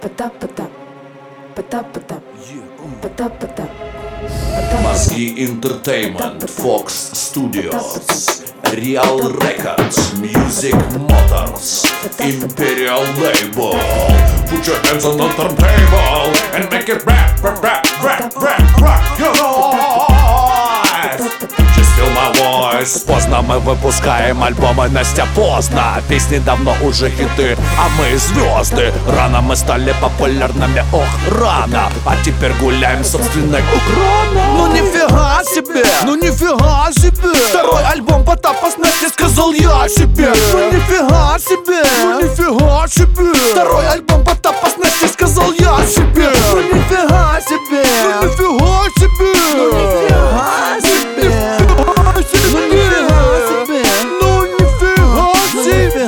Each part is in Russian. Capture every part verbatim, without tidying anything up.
Mozgi Entertainment, Fox Studios, Real Records, Music Motors, Imperial Label. Put your hands on the turntable and make it rap, rap, rap, rap, rap, rock your noise. Just feel my voice. Поздно мы выпускаем альбомы, Настя, поздно. Песни давно уже хиты, а мы звезды. Рано мы стали популярными, ох, рано. А теперь гуляем собственной Украиной. Ну нифига себе, ну нифига себе. Второй альбом Потапа с Настей, сказал я себе. Ну нифига себе, ну нифига себе. Второй альбом Потапа с Настей, сказал я себе. Ну нифига себе, ну нифига себе. Ну нифига себе. Ну нифига себе, ну нифига себе,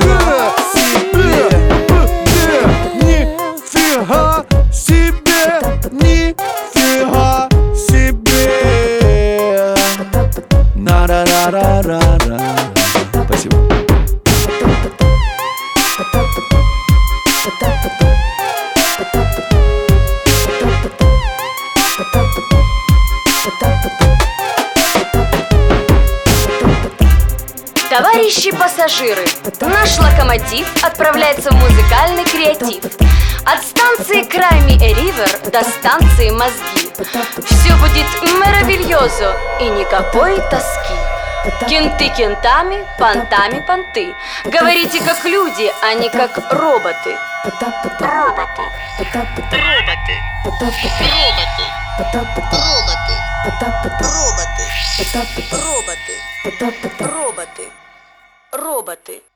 нифига себе, нифига себе. На-ра-ра-ра-ра-ра. Спасибо. Товарищи пассажиры, наш локомотив отправляется в музыкальный креатив. От станции Крайми Ривер до станции Мозги. Все будет меравильозо и никакой тоски. Кенты кентами, понтами понты. Говорите как люди, а не как роботы. Роботы. Роботы. Роботы. Роботы. Роботы. Роботы. Роботы. Роботы.